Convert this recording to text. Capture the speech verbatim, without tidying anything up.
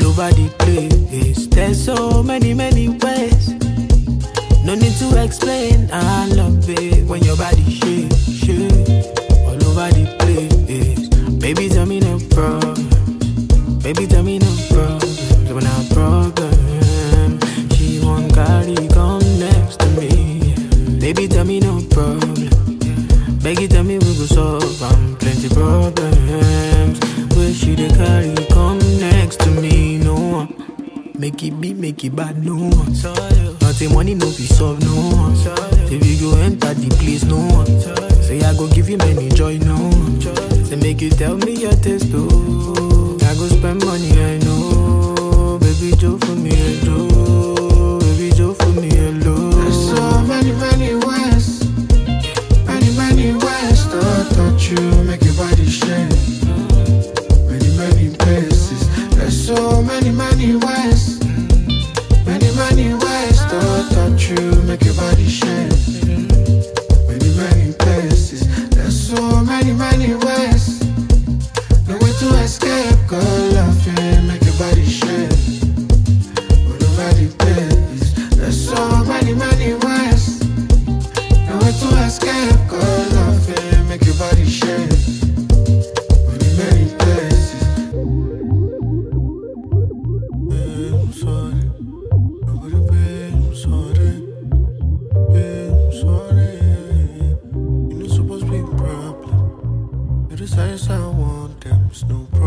over the place. There's so many, many ways. No need to explain. I love it when your body shake, shake all over the place. Baby, tell me no problem. Baby, tell me no problem. When I problem, she won't carry come next to me. Baby, tell me no problem. Baby, tell me we go solve. I'm plenty problems. Where she dey carry come next to me? No one. Make it be, make it bad, no one. Nothing money, no be solve, no one. If you go enter the place, no one. Say I go give you many joy, no one. Say make you tell me your taste, oh. I go spend money, I know. Baby, Joe for me, hello. Baby, Joe for me, hello. There's so many, many ways. Many, many ways to touch you, make your body shake. Many, many places. There's so many, many ways. Many, many ways to touch you, make your body shake. Many, many places. There's so many, many ways. No way to escape, girl, laughing, make your body shake. But nobody pays. There's so many, many ways. No way to escape, girl, laughing, make your body shake. Many, many places. I'm sorry. Nobody pay, I'm sorry. Babe, I'm sorry. You're not supposed to be a problem. You're the size I want, them, it's no problem.